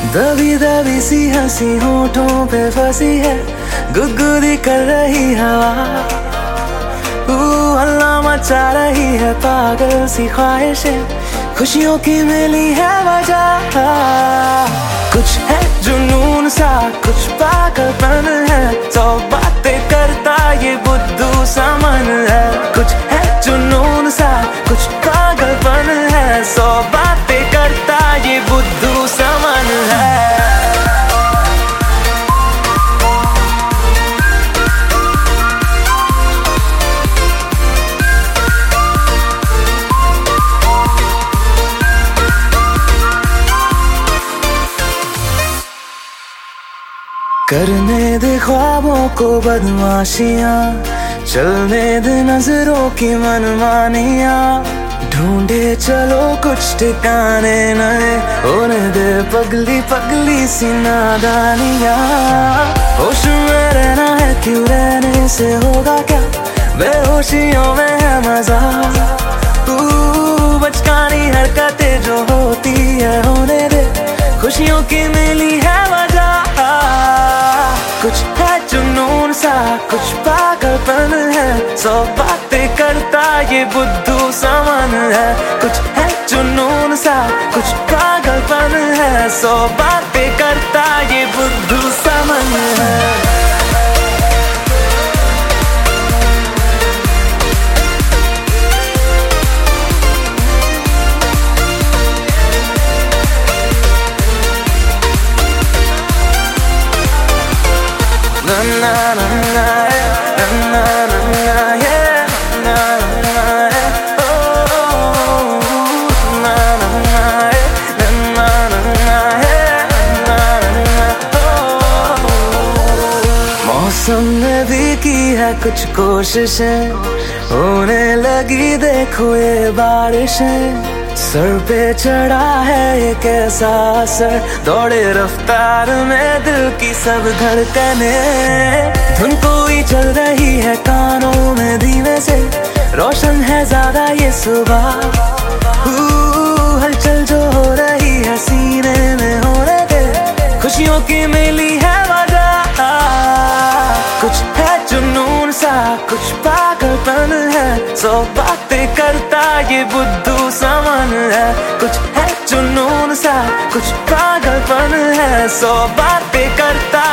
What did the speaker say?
दबी दबी सी हंसी होठों पे फंसी है, गुदगुदी कर रही हवा। हल्ला मचा रही है पागल सी ख्वाहिशें, खुशियों की मिली है वजह। कुछ है जुनून सा, कुछ पागलपन है, सौ बातें करता ये बुद्धू सा मन है। कुछ है जुनून सा, कुछ पागलपन है, सौ बातें करता ये बुद्धू सा मन है। करने दे ख्वाबों को बदमाशियां, चलने दे नजरों की मनमानियां, ढूंढे चलो कुछ ठिकाने नए, होने दे पगली पगली सी नादानियां। होश में रहना है क्यों, रहने से होगा क्या, बेहोशियों में है मजा। बचकानी हरकतें जो होती है होने दे, खुशियों की मिली है वजह। कुछ है जुनून सा, कुछ पागलपन है, सौ बातें करता ये बुद्धू सा मन है। कुछ है जुनून सा, कुछ पागलपन है, सौ बातें करता ये बुद्धू सा मन है। Na na na na na na na na yeah, na na yeah, oh na na na yeah, na na na yeah, na na oh। मौसम ने भी की है कुछ कोशिशें, होने लगी देखो ये बारिशें। सर पे चढ़ा है एक ऐसा असर, दौड़े रफ्तार में दिल की सब धड़कने। धुन कोई चल रही है कानों में धीमे से, रोशन है ज्यादा ये सुबह। हलचल जो हो रही है सीने में होने दे, खुशियों की मिली है वजह। कुछ है जुनून सा, कुछ पागलपन है, सौ बातें करता ये बुद्धू सा मन है। कुछ है जुनून सा, कुछ पागलपन है, सौ बातें करता